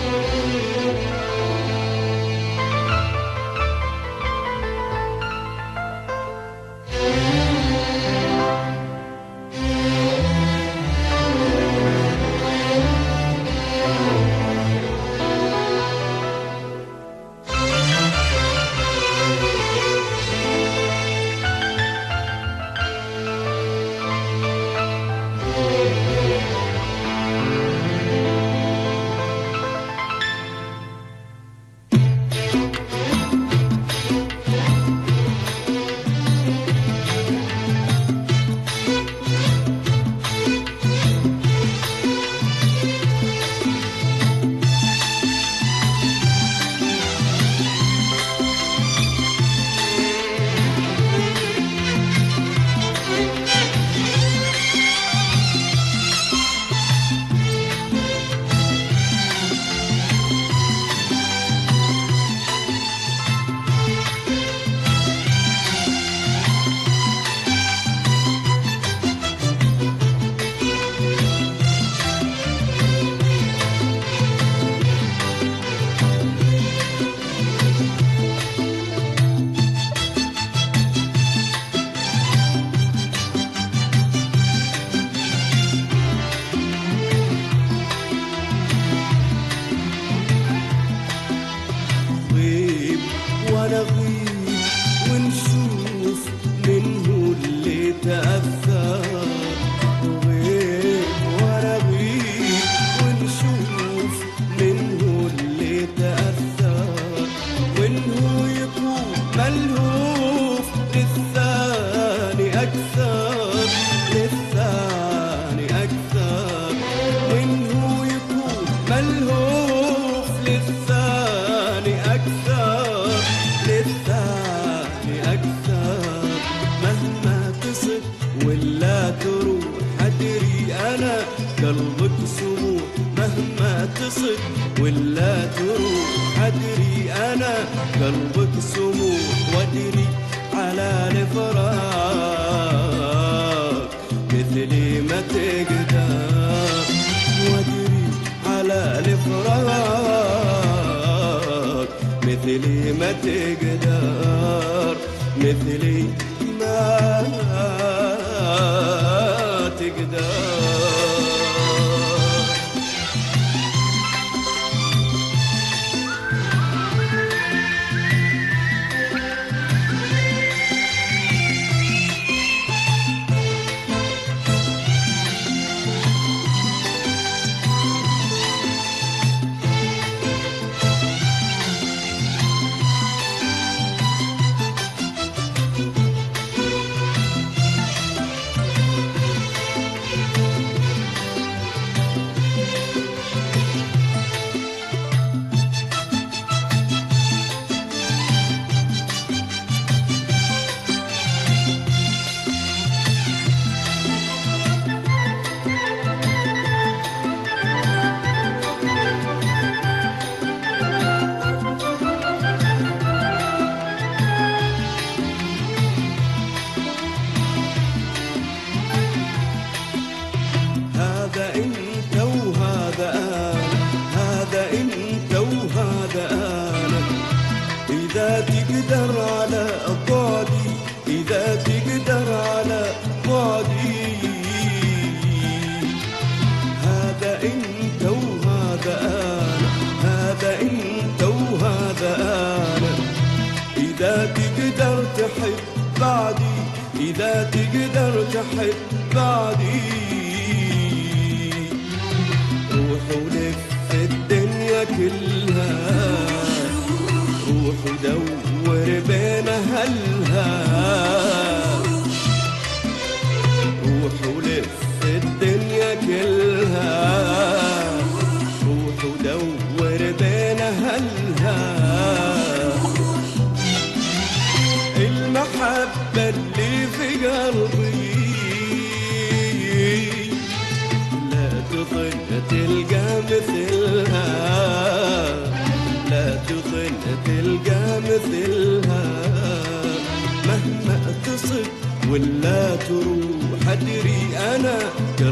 مهما تصب ولا تروح أدري أنا قلبك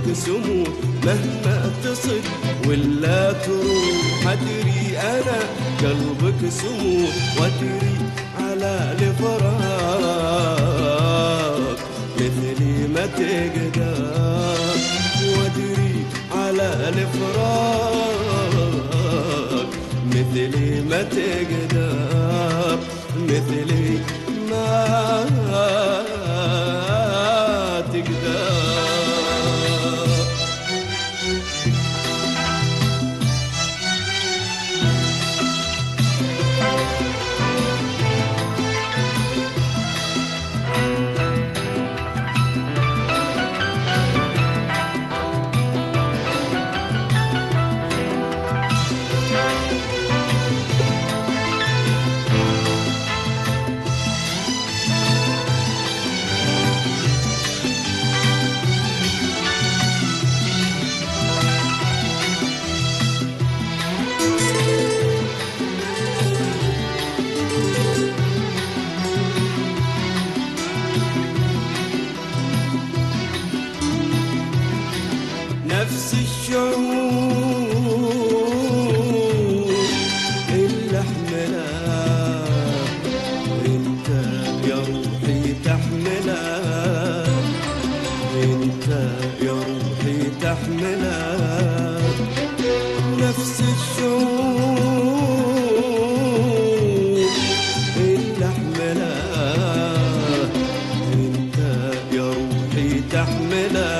قلبك سموم مهما تصل ولا تروح. أدري أنا قلبك سموم وأدري على الفراق مثلي ما تقدر، وأدري على الفراق مثلي ما تقدر، مثلي ما تقدر. نفس الشعور اللي احملها انت يا روحي تحملها، انت يا روحي تحملها. نفس الشعور اللي احملها انت يا روحي تحملها،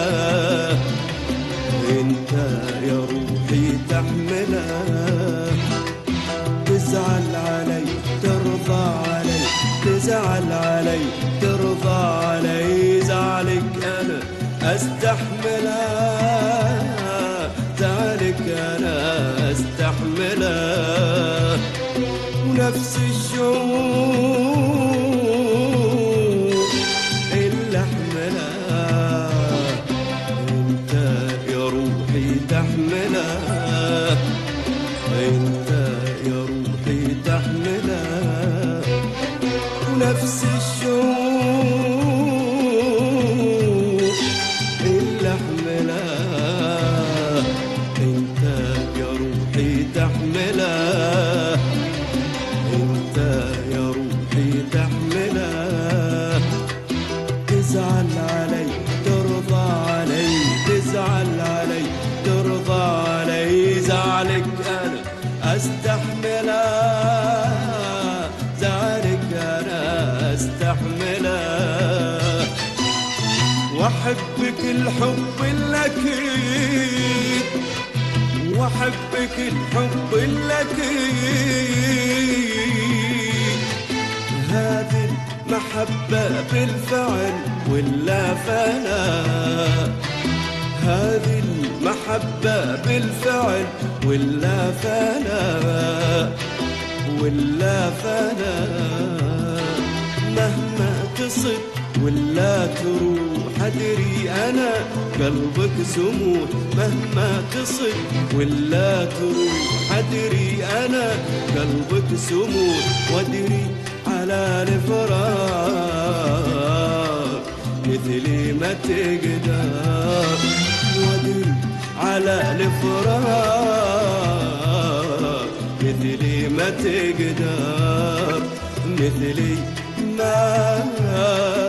انت يا روحي تحملها. تزعل علي ترضى علي، تزعل علي ترضى علي، زعلك انا استحملها، زعلك انا استحملها. ونفس الشعور اللي احملها انت يا روحي تحملها، انت يا روحي تحملها. ونفس الشعور اللي احملها انت يا روحي تحملها، انت يا روحي تحملها. تزعل علي ترضى علي، تزعل علي ترضى علي، زعلك انا استحملها، زعلك انا استحملها. واحبك الحب الاكيد، واحبك الحب الاكيد. هذه المحبة بالفعل ولا فناء، هذه المحبة بالفعل ولا فناء، ولا فناء. مهما تصل ولا تروح أدري أنا قلبك سموح، مهما تصل ولا تروح أدري أنا قلبك سموح. وأدري على الفراق مثلي ما تقدر، وأدري على الفراق مثلي ما تقدر، مثلي ما